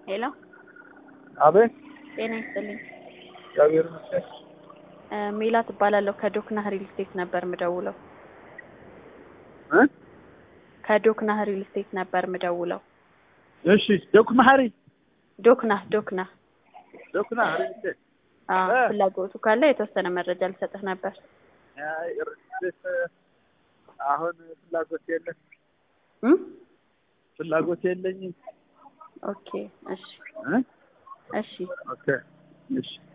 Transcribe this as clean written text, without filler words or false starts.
ሄሎ አቤት። ጤና ይስጥልኝ። እግዚአብሔር ይመስገን። ሜላት እባላለሁ ከዶክና ሪል ስቴት ነበር ምደውለው። ከዶክና ሪል ስቴት ነበር ምደውለው። እሺ ዶክመሃሪ ዶክና ዶክና ሪል ስቴት ፍላጎቱ ካለ የተወሰነ መረጃ ልሰጥህ ነበር። አሁን ፍላጎት የለኝም። ኦኬ እሺ። እሺ ኦኬ እሺ